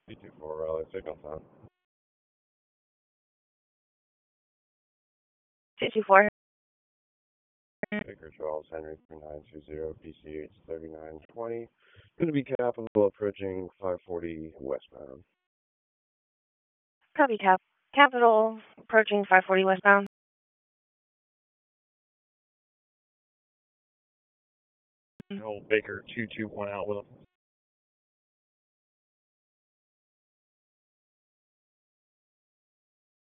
B24 Raleigh, signal time. 54. Baker Charles Henry 3920 BCH 3920. Going to be Capital approaching 540 westbound. Copy, Capital approaching 540 westbound. Old Baker 221 out with him.